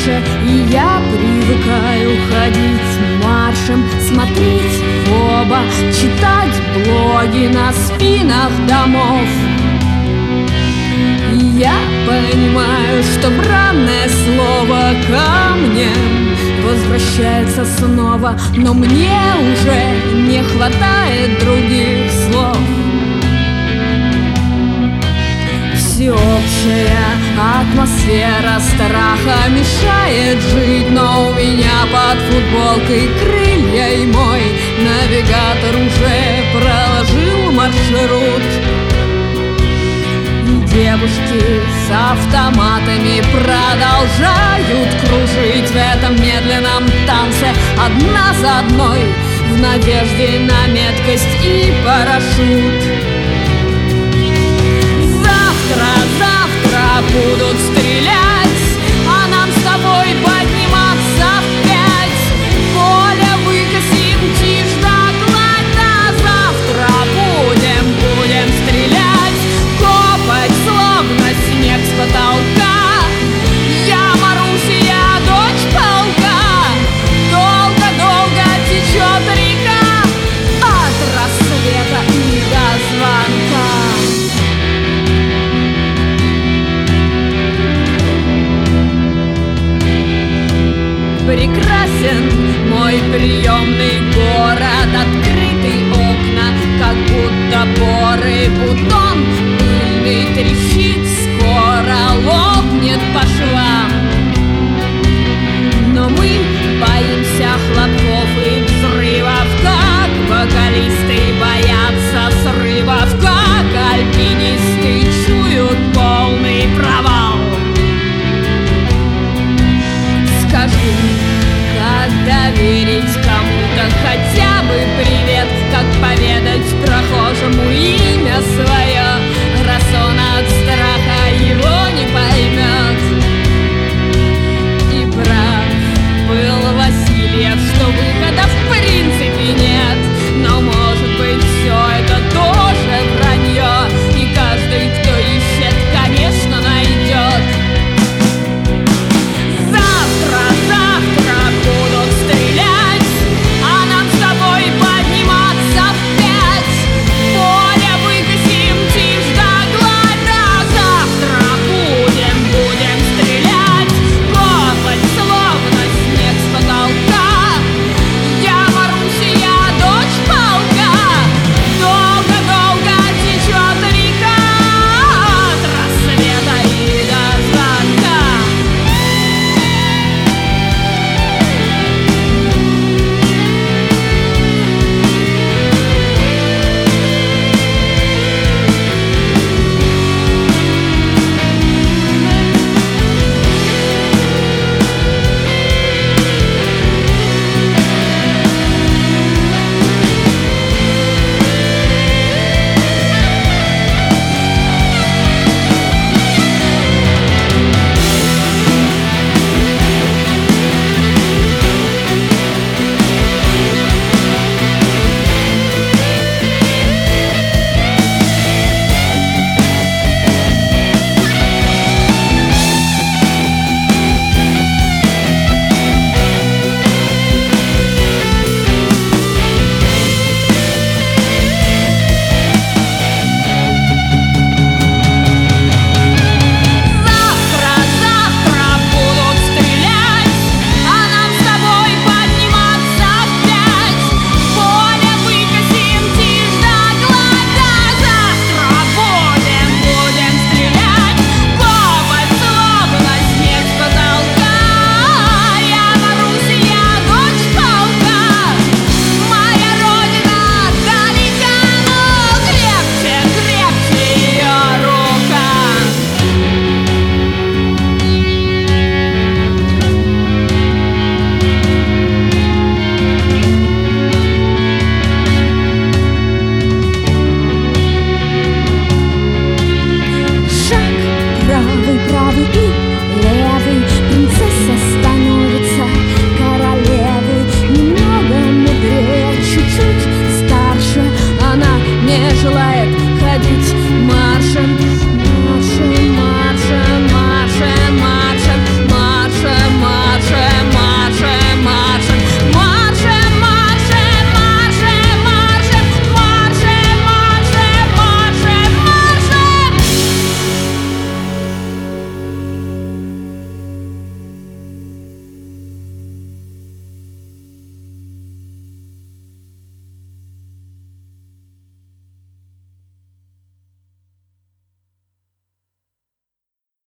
дальше, и я привыкаю ходить маршем, смотреть в оба, читать блоги на спинах домов. И я понимаю, что бранное слово ко мне возвращается снова, но мне уже не хватает других слов. Всеобщая атмосфера страха мешает жить, но у меня под футболкой крылья, и мой навигатор уже проложил маршрут. И девушки с автоматами продолжают кружить в этом медленном танце, одна за одной, в надежде на меткость и парашют. Завтра будут стрелять, а нам с тобой подниматься впять. Поле выкосим, тишь да гладь, да завтра будем стрелять. Копать, словно снег с потолка. Я Марусия, дочь полка. Долго-долго течет река от рассвета и до звонка. Прекрасен мой приемный город, открытые окна, как будто поры, бутон пыльный трещит, скоро лопнет по швам. Но мы боимся хлопков и взрывов, как вокалисты боятся срывов, как альпинисты чуют полный провал. Скажи, как доверить кому-то хотя бы привет, как поведать прохожему имя свое, раз он от страха его не поймет. И прав был Васильев, что выхода в принципе нет, но может быть все это тоже вранье, и каждый, кто ищет, конечно найдет. Завтра будут стрелять, а нам с тобой подниматься впять. Поле выкосим, тишь да гладь, да завтра будем стрелять. Копать, словно снег с потолка. Я Марусия, дочь полка. Долго-долго течет река от рассвета и до звонка. Завтра будут стрелять, а нам с тобой подниматься впять. Поле выкосим, тишь да гладь, да завтра будем стрелять. Копать, словно снег с потолка. Я Марусия, дочь полка. Моя родина далека, но крепче ее рука. Шаг правый, правый и